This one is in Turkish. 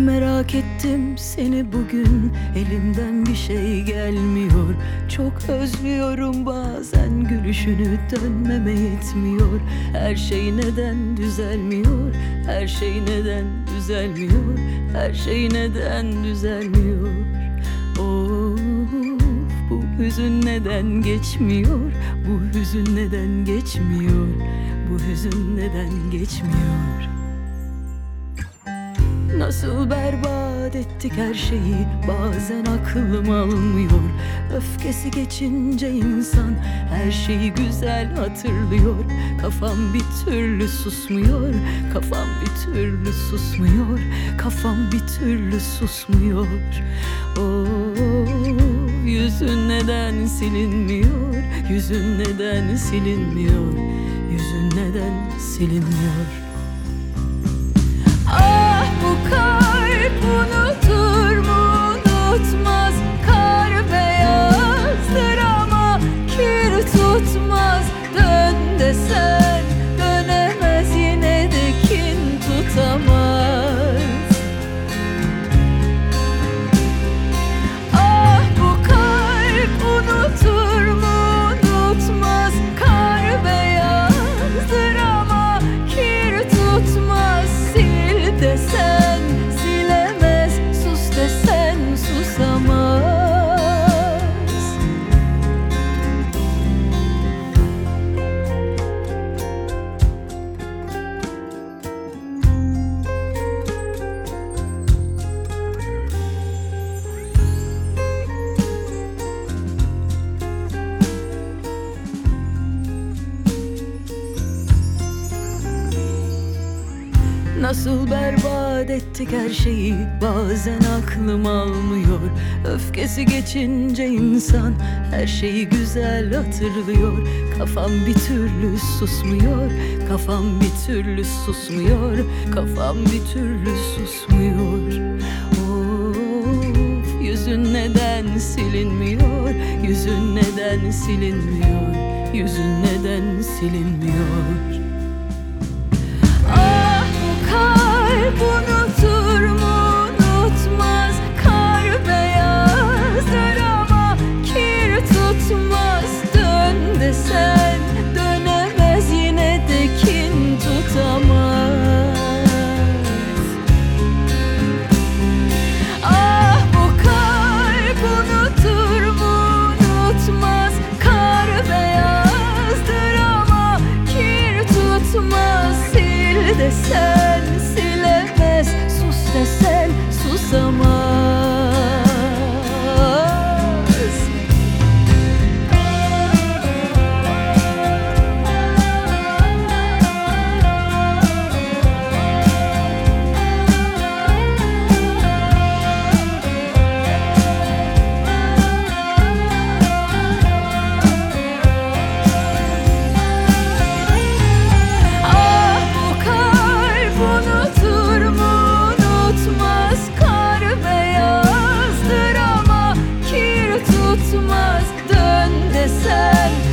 merak ettim seni bugün, elimden bir şey gelmiyor. Çok özlüyorum bazen gülüşünü, dönmeme yetmiyor. Her şey neden düzelmiyor, her şey neden düzelmiyor, her şey neden düzelmiyor. Of, bu hüzün neden geçmiyor, bu hüzün neden geçmiyor, bu hüzün neden geçmiyor. Nasıl berbat ettik her şeyi, bazen aklım almıyor. Öfkesi geçince insan her şeyi güzel hatırlıyor. Kafam bir türlü susmuyor, kafam bir türlü susmuyor, kafam bir türlü susmuyor. Oh, yüzün neden silinmiyor, yüzün neden silinmiyor, yüzün neden silinmiyor. Ah, bu kalp unutur mu unutmaz, kar beyazdır ama kir tutmaz. Dön desen dönemez, yine de kin tutamaz. Ah, bu kalp unutur mu unutmaz, kar beyazdır ama kir tutmaz. Sil desen silemez, sus desen susamaz. Nasıl berbat ettik her şeyi, bazen aklım almıyor. Öfkesi geçince insan her şeyi güzel hatırlıyor. Kafam bir türlü susmuyor, kafam bir türlü susmuyor, kafam bir türlü susmuyor. Of, yüzün neden silinmiyor, yüzün neden silinmiyor, yüzün neden silinmiyor. Kalp unutur mu unutmaz, kar beyazdır ama kir tutmaz. Dön desen dönemez, yine de kin tutamaz. Ah, bu kalp unutur mu unutmaz, kar beyazdır ama kir tutmaz. Sil desen silemez, sus desen susamaz. Dön desen